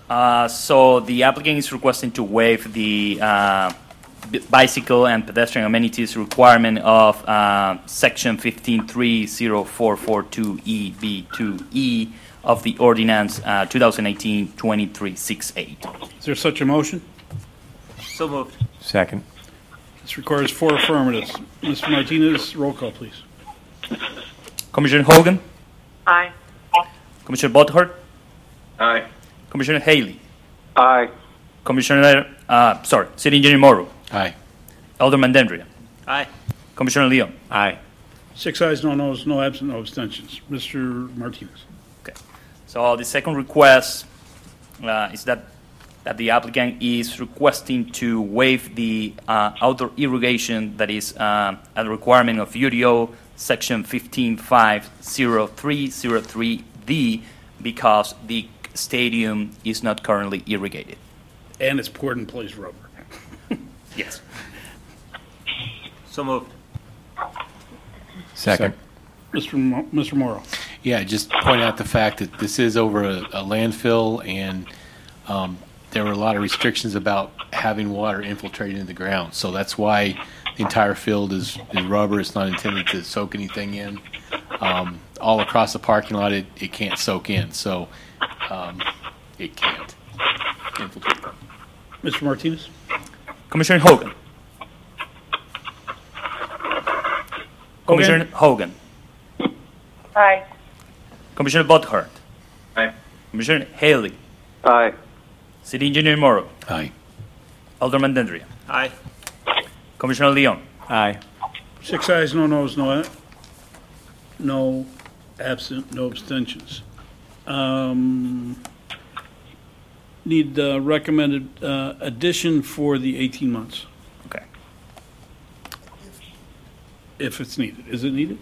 So the applicant is requesting to waive the bicycle and pedestrian amenities requirement of Section 15.30442EB2E of the Ordinance 2018-2368. Is there such a motion? So moved. Second. This requires 4 affirmatives. Mr. Martinez, roll call, please. Commissioner Hogan? Aye. Commissioner Bothart? Aye. Commissioner Haley? Aye. City Engineer Morrow? Aye. Alderman Dendria? Aye. Commissioner Leon? Aye. 6 ayes, no noes, no absent, no abstentions. Mr. Martinez. Okay. So the second request is that the applicant is requesting to waive the outdoor irrigation that is a requirement of UDO Section 15.50303D because the stadium is not currently irrigated. And it's poured in place rubber. Yes. So moved. Second. Mr. Morrow. Yeah, just point out the fact that this is over a landfill, and there were a lot of restrictions about having water infiltrating the ground. So that's why the entire field is rubber. It's not intended to soak anything in. All across the parking lot, it can't soak in. So it can't infiltrate. Mr. Martinez. Commissioner Hogan. Commissioner Hogan. Aye. Commissioner Bothart. Aye. Commissioner Haley. Aye. City Engineer Morrow. Aye. Alderman Dendria. Aye. Commissioner Leon. Aye. 6 ayes, no noes, no absent, no abstentions. Need recommended addition for the 18 months, Okay. if it's needed. Is it needed?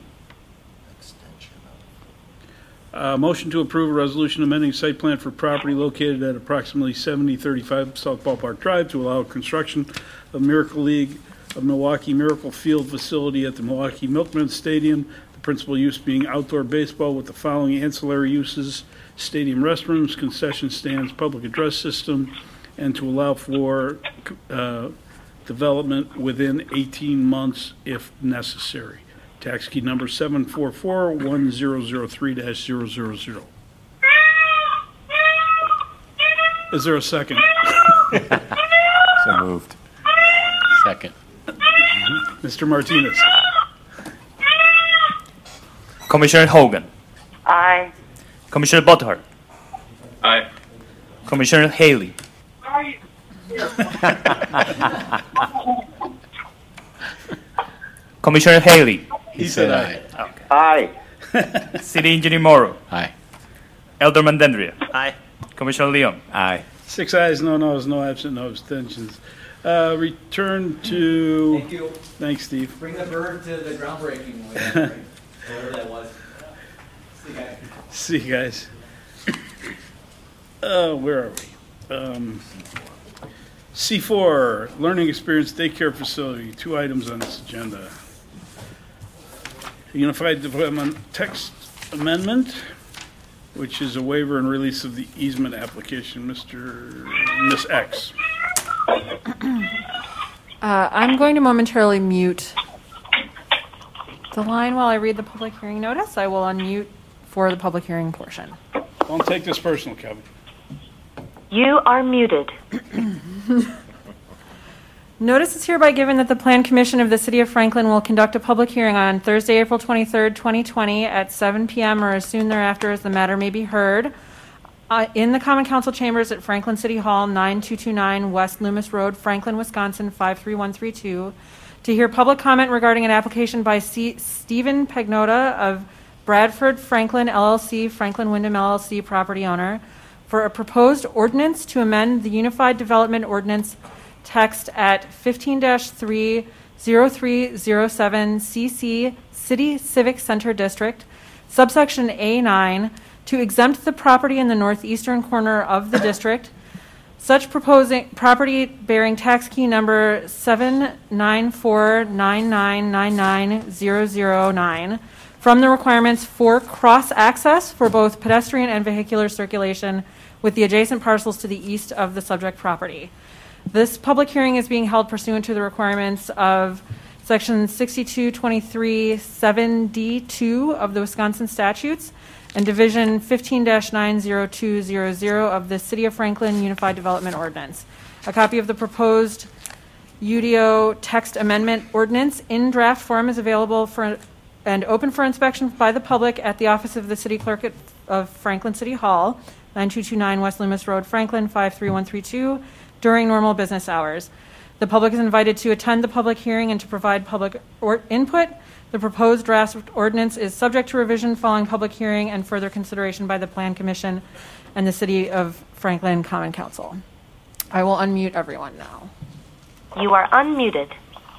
Motion to approve a resolution amending site plan for property located at approximately 7035 South Ballpark Drive to allow construction of Miracle League of Milwaukee Miracle Field facility at the Milwaukee Milkman Stadium, the principal use being outdoor baseball with the following ancillary uses: stadium restrooms, concession stands, public address system, and to allow for development within 18 months if necessary. Tax key number 744-1003-000. Is there a second? So moved. Second. Mr. Martinez. Commissioner Hogan. Aye. Commissioner Bothart. Aye. Commissioner Haley. Commissioner Haley. He said aye. Okay. Aye. City Engineer Morrow. Aye. Alderman Dendria. Aye. Commissioner Leon. Aye. 6 ayes, no noes, no absent, no abstentions. Return to... Thank you. Thanks, Steve. Bring the bird to the groundbreaking, whatever that was. See you guys. See you guys. Where are we? C4, Learning Experience Daycare Facility, 2 items on this agenda. Unified Development Text Amendment, which is a waiver and release of the easement application. Miss X. I'm going to momentarily mute the line while I read the public hearing notice. I will unmute for the public hearing portion. Don't take this personal, Kevin. You are muted. Notice is hereby given that the Plan Commission of the City of Franklin will conduct a public hearing on Thursday, April 23rd, 2020 at 7 p.m. or as soon thereafter as the matter may be heard in the Common Council Chambers at Franklin City Hall, 9229 West Loomis Road, Franklin, Wisconsin, 53132, to hear public comment regarding an application by Stephen Pagnota of Bradford Franklin LLC, Franklin Wyndham LLC property owner, for a proposed ordinance to amend the Unified Development Ordinance text at 15-30307 CC City Civic Center District, subsection A9, to exempt the property in the northeastern corner of the district, such proposing property bearing tax key number 79499999009, from the requirements for cross-access for both pedestrian and vehicular circulation with the adjacent parcels to the east of the subject property. This public hearing is being held pursuant to the requirements of Section 6223-7D2 of the Wisconsin statutes and Division 15-90200 of the City of Franklin Unified Development Ordinance. A copy of the proposed UDO text amendment ordinance in draft form is available for and open for inspection by the public at the office of the City Clerk of Franklin City Hall, 9229 West Loomis Road, Franklin, 53132, during normal business hours. The public is invited to attend the public hearing and to provide public input. The proposed draft ordinance is subject to revision following public hearing and further consideration by the Plan Commission and the City of Franklin Common Council. I will unmute everyone now. You are unmuted.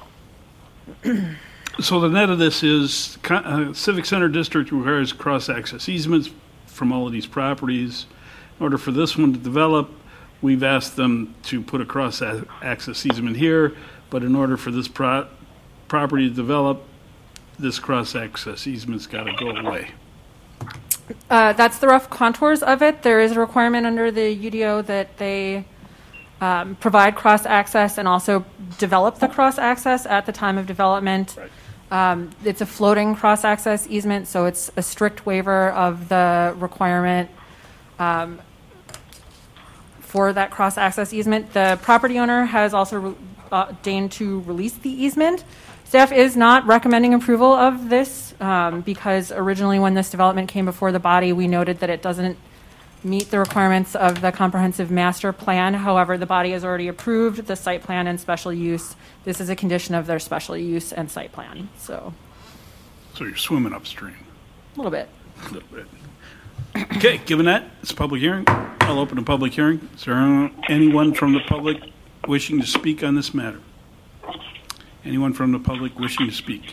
So the net of this is Civic Center District requires cross-access easements from all of these properties. In order for this one to develop, we've asked them to put a cross-access easement here, but in order for this property to develop, this cross-access easement's got to go away. That's the rough contours of it. There is a requirement under the UDO that they provide cross-access and also develop the cross-access at the time of development. Right. It's a floating cross-access easement, so it's a strict waiver of the requirement for that cross-access easement. The property owner has also deigned to release the easement. Staff is not recommending approval of this because originally when this development came before the body, we noted that it doesn't meet the requirements of the comprehensive master plan. However, the body has already approved the site plan and special use. This is a condition of their special use and site plan. So So you're swimming upstream a little bit. a little bit. Okay, given that, it's a public hearing. I'll open a public hearing. Is there anyone from the public wishing to speak on this matter? Anyone from the public wishing to speak?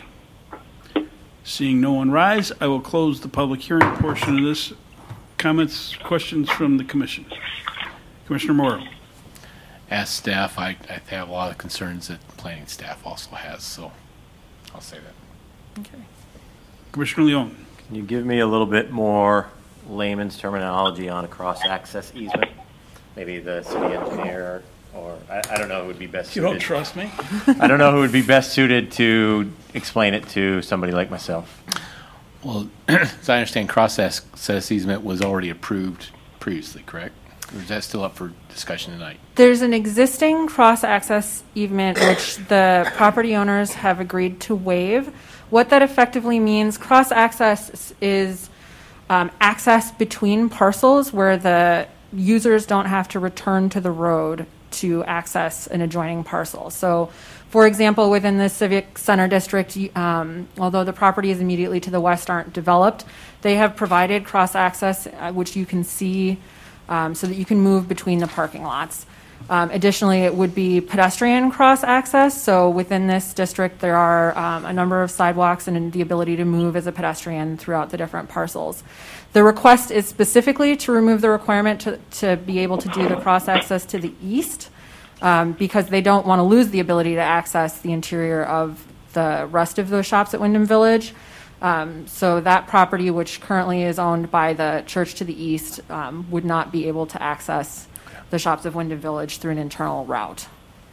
Seeing no one rise, I will close the public hearing portion of this. Comments, questions from the commission? Commissioner Morrow. As staff, I have a lot of concerns that planning staff also has, so I'll say that. Okay. Commissioner Leon. Can you give me a little bit more layman's terminology on a cross-access easement? Maybe the city engineer, or I don't know who would be best You suited. don't trust me? I don't know who would be best suited to explain it to somebody like myself. Well, as I understand, cross-access easement was already approved previously, correct? Or is that still up for discussion tonight? There's an existing cross-access easement which the property owners have agreed to waive. What that effectively means, cross-access is access between parcels where the users don't have to return to the road to access an adjoining parcel. So, for example, within the Civic Center District, although the properties immediately to the west aren't developed, they have provided cross-access, which you can see so that you can move between the parking lots. Additionally, it would be pedestrian cross-access. So within this district, there are a number of sidewalks and the ability to move as a pedestrian throughout the different parcels. The request is specifically to remove the requirement to be able to do the cross-access to the east because they don't want to lose the ability to access the interior of the rest of those shops at Wyndham Village. So that property, which currently is owned by the church to the east, would not be able to access the shops of Wyndham Village through an internal route.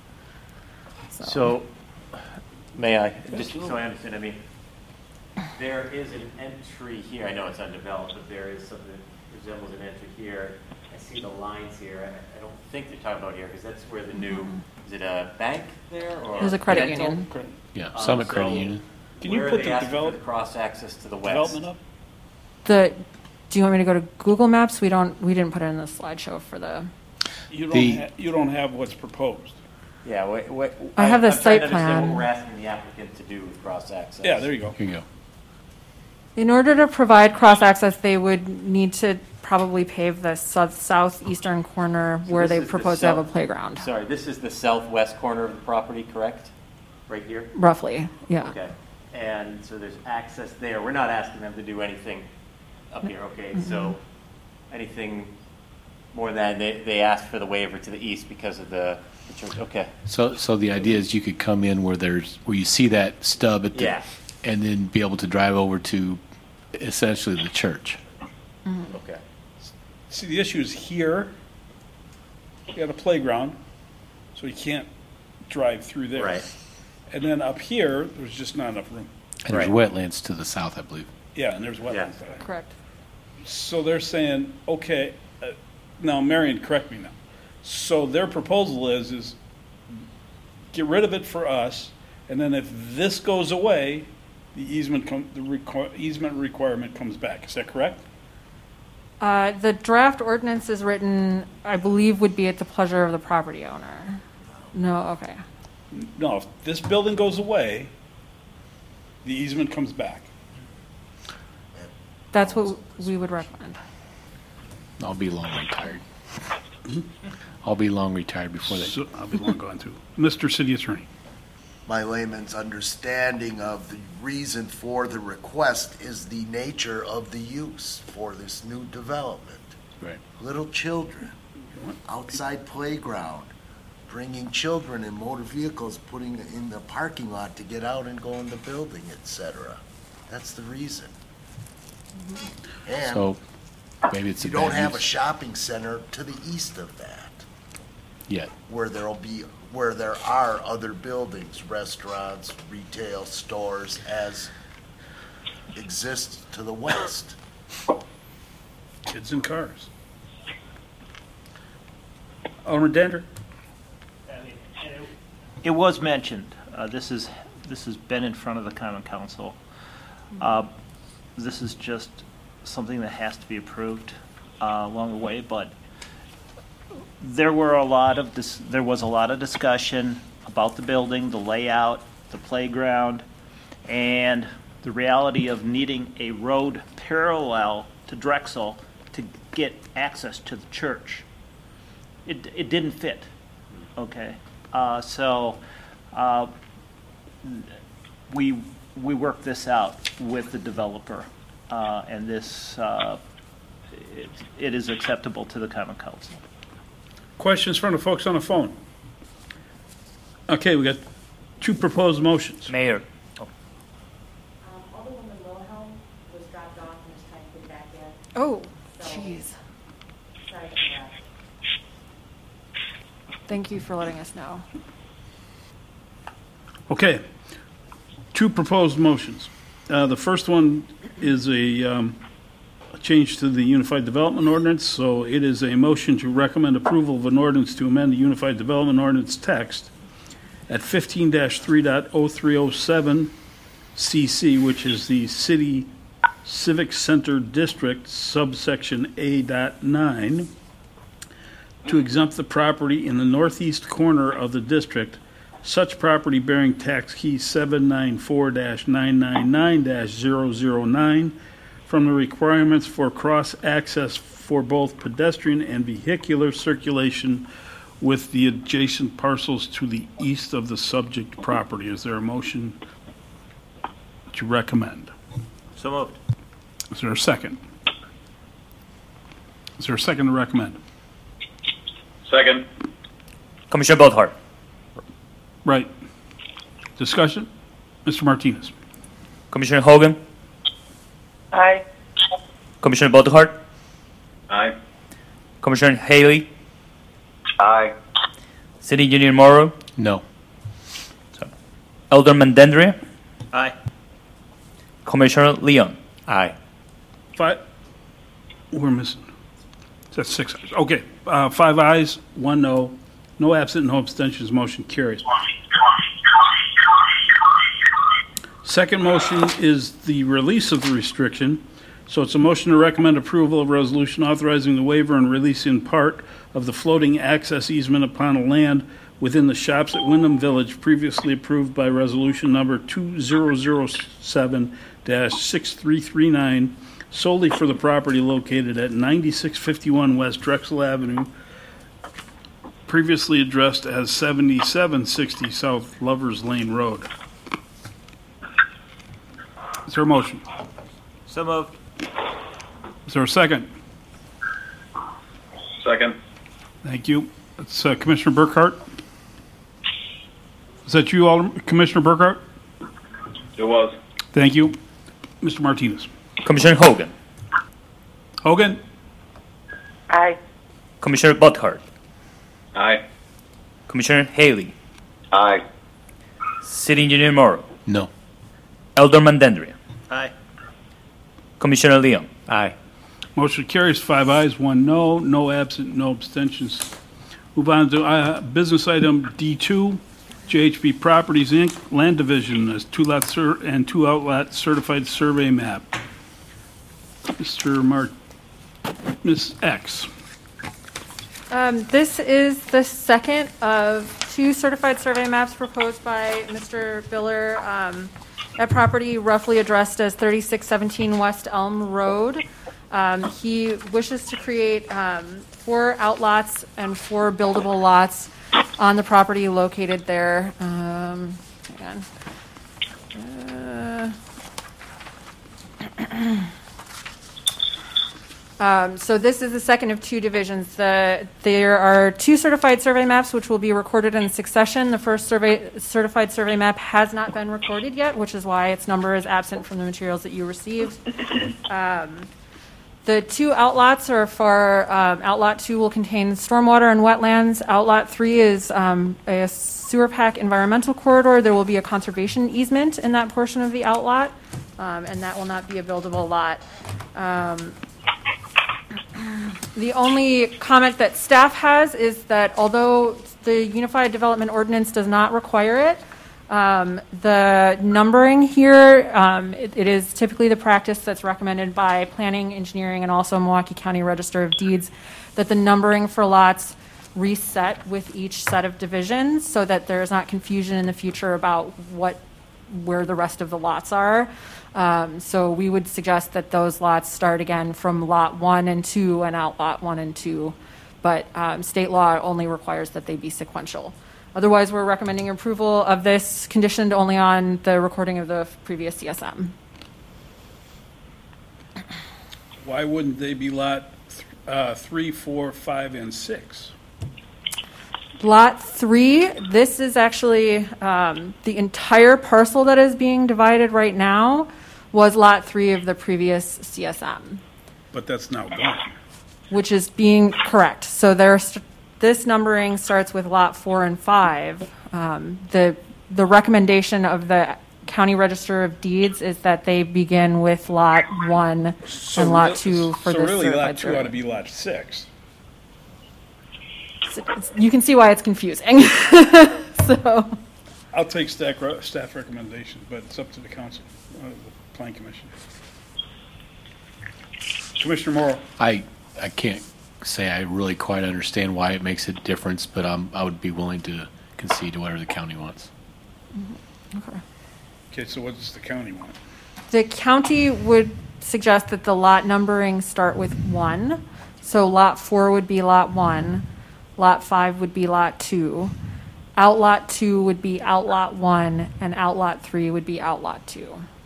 So, may I, just so I understand, I mean, there is an entry here, I know it's undeveloped, but there is something that resembles an entry here. I see the lines here, I don't think they're talking about here, because that's where the new, is it a bank there, or? There's a credit dental? union. Yeah, Summit Credit so Union. Can you where are put they the asking for the cross-access to the west? development up? Do you want me to go to Google Maps? We didn't put it in the slideshow for the. You The- don't have what's proposed. Yeah, wait. I have the I'm trying site to understand plan. what we're asking the applicant to do with cross-access. Yeah, there you go. Here you go. In order to provide cross-access, they would need to probably pave the southeastern corner where this they is the propose to have a south- playground. Sorry, this is the southwest corner of the property, correct? Right here? Roughly, yeah. Okay, and so there's access there. We're not asking them to do anything up here, okay? So anything more than they asked for the waiver to the east because of the church, okay. So the idea is you could come in where you see that stub at the, Yeah. and then be able to drive over to essentially the church. Okay. See, the issue is here, you got a playground, so you can't drive through there. Right. And then up here, there's just not enough room. And there's wetlands to the south, I believe. Yeah, and there's wetlands Yeah. there. Correct. So they're saying, okay, now Marion, correct me now. So their proposal is get rid of it for us, and then if this goes away, the easement easement requirement comes back. Is that correct? The draft ordinance is written, I believe, would be at the pleasure of the property owner. No, okay. No, if this building goes away, the easement comes back. That's what we would recommend. I'll be long retired. I'll be long retired before that. So I'll be long gone too. Mr. City Attorney. My layman's understanding of the reason for the request is the nature of the use for this new development. Right. Little children, outside playground, bringing children in motor vehicles, putting in the parking lot to get out and go in the building, etc. That's the reason. And So maybe it's a you don't bad have a use shopping center to the east of that, yet. where there are other buildings, restaurants, retail stores, as exist to the west. Kids in cars. Alderman Dander. It was mentioned, this has been in front of the Common Council. This is just something that has to be approved along the way, but there was a lot of discussion about the building, the layout, the playground, and the reality of needing a road parallel to Drexel to get access to the church. It didn't fit, okay? So we worked this out with the developer, and this it is acceptable to the Common Council. Questions from the folks on the phone? Okay, we got two proposed motions. Mayor, Alderwoman Wilhelm was dropped off and is trying to get back in. Oh, So- jeez. Sorry for that. Thank you for letting us know. Okay, two proposed motions. The first one is a change to the Unified Development Ordinance, so it is a motion to recommend approval of an ordinance to amend the Unified Development Ordinance text at 15-3.0307 CC, which is the City Civic Center District, subsection A.9, to exempt the property in the northeast corner of the district, such property bearing tax key 794-999-009, from the requirements for cross-access for both pedestrian and vehicular circulation with the adjacent parcels to the east of the subject property. Is there a motion to recommend? So moved. Is there a second? Is there a second to recommend? Second. Commissioner Bothart. Right. Discussion? Mr. Martinez. Commissioner Hogan. Aye. Commissioner Bothart. Aye. Commissioner Haley. Aye. City Engineer Morrow. No. Alderman Dendria. Aye. Commissioner Leon. Aye. Five. We're missing. That's 6 ayes. Okay. 5 ayes, 1 no. No absent, no abstentions. Motion carries. Second motion is the release of the restriction. So it's a motion to recommend approval of resolution authorizing the waiver and release in part of the floating access easement upon a land within the shops at Wyndham Village previously approved by resolution number 2007-6339 solely for the property located at 9651 West Drexel Avenue, previously addressed as 7760 South Lovers Lane Road. Is there a motion? So moved. Is there a second? Second. Thank you. It's Commissioner Burkhart. Is that you, Commissioner Burkhart? It was. Thank you. Mr. Martinez. Commissioner Hogan. Hogan? Aye. Commissioner Butthart, Aye. Commissioner Haley, Aye. City Engineer Morrow, No. Alderman Dendria, Aye. Commissioner Leon. Aye. Motion carries, 5 ayes, 1 no, no absent, no abstentions. Move on to business item D2, JHB Properties, Inc., Land Division, as 2-lot and 2-outlot certified survey map. Ms. X. This is the second of 2 certified survey maps proposed by Mr. Biller at property roughly addressed as 3617 West Elm Road. He wishes to create 4 outlots and 4 buildable lots on the property located there. Hang on. So this is the second of 2 divisions. There are 2 certified survey maps which will be recorded in succession. The first certified survey map has not been recorded yet, which is why its number is absent from the materials that you received. The 2 outlots are for outlot 2 will contain stormwater and wetlands. Outlot 3 is a sewer pack environmental corridor. There will be a conservation easement in that portion of the outlot, and that will not be a buildable lot. The only comment that staff has is that although the Unified Development Ordinance does not require it, the numbering here, it is typically the practice that's recommended by planning, engineering, and also Milwaukee County Register of Deeds, that the numbering for lots reset with each set of divisions so that there's not confusion in the future about where the rest of the lots are. So we would suggest that those lots start again from lot 1 and 2 and outlot 1 and 2, but state law only requires that they be sequential. Otherwise, we're recommending approval of this conditioned only on the recording of the previous CSM. Why wouldn't they be lot 3, 4, 5, and 6? Lot 3, this is actually the entire parcel that is being divided right now was lot 3 of the previous CSM. But that's now gone. Which is being correct. So this numbering starts with lot 4 and 5. The recommendation of the County Register of Deeds is that they begin with lot 1 and lot 2 for so this really, lot certified 2 survey. ought to be lot 6. You can see why it's confusing. So I'll take staff recommendation, but it's up to the council, the Plan Commission. Commissioner Morrow. I can't say I really quite understand why it makes a difference, but I would be willing to concede to whatever the county wants. Okay, so what does the county want? the county would suggest that the lot numbering start with 1. So lot 4 would be lot 1, lot 5 would be lot 2, outlot 2 would be outlot 1, and outlot 3 would be outlot 2.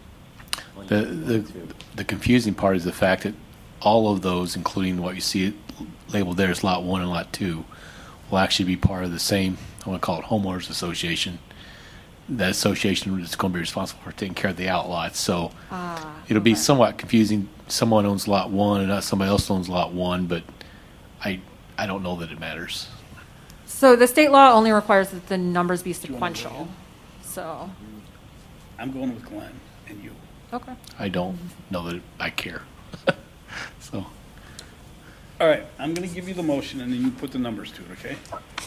The confusing part is the fact that all of those, including what you see labeled there as lot 1 and lot 2, will actually be part of the same, I want to call it homeowners association. That association is going to be responsible for taking care of the outlots. So it'll be somewhat confusing. Someone owns lot 1 and somebody else owns lot 1, but I don't know that it matters. So the state law only requires that the numbers be sequential. So. I'm going with Glenn and you. Okay. I don't know that I care. So. All right, I'm going to give you the motion and then you put the numbers to it, okay?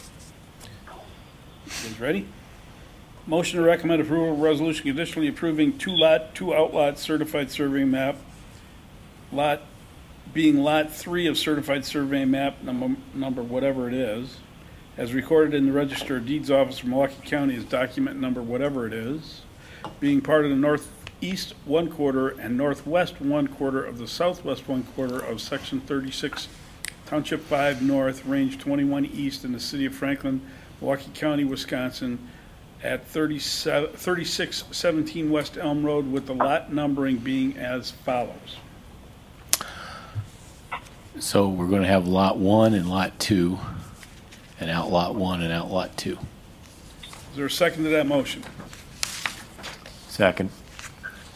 You guys ready? Motion to recommend approval of resolution conditionally approving 2-lot, 2-outlot certified survey map. Lot being lot 3 of certified survey map, number whatever it is, as recorded in the Register of Deeds office for Milwaukee County as document number whatever it is, being part of the northeast 1/4 and northwest 1/4 of the southwest 1/4 of section 36, Township 5 North, Range 21 East in the city of Franklin, Milwaukee County, Wisconsin, at 3617 West Elm Road, with the lot numbering being as follows. So we're going to have lot 1 and lot 2, and outlot 1 and outlot 2. Is there a second to that motion? Second.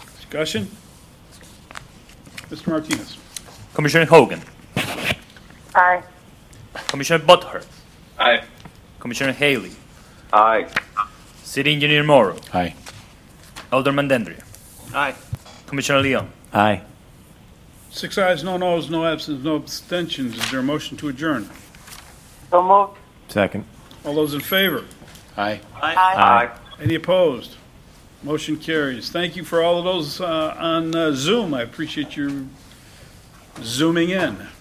Discussion? Mr. Martinez. Commissioner Hogan, Aye. Commissioner Butthurst, Aye. Commissioner Haley, Aye. City Engineer Morrow, Aye. Alderman Dendria, Aye. Commissioner Leon. Aye. 6 ayes, no noes, no absence, no abstentions. Is there a motion to adjourn? So moved. Second. All those in favor? Aye. Aye. Any opposed? Motion carries. Thank you for all of those on Zoom. I appreciate you zooming in.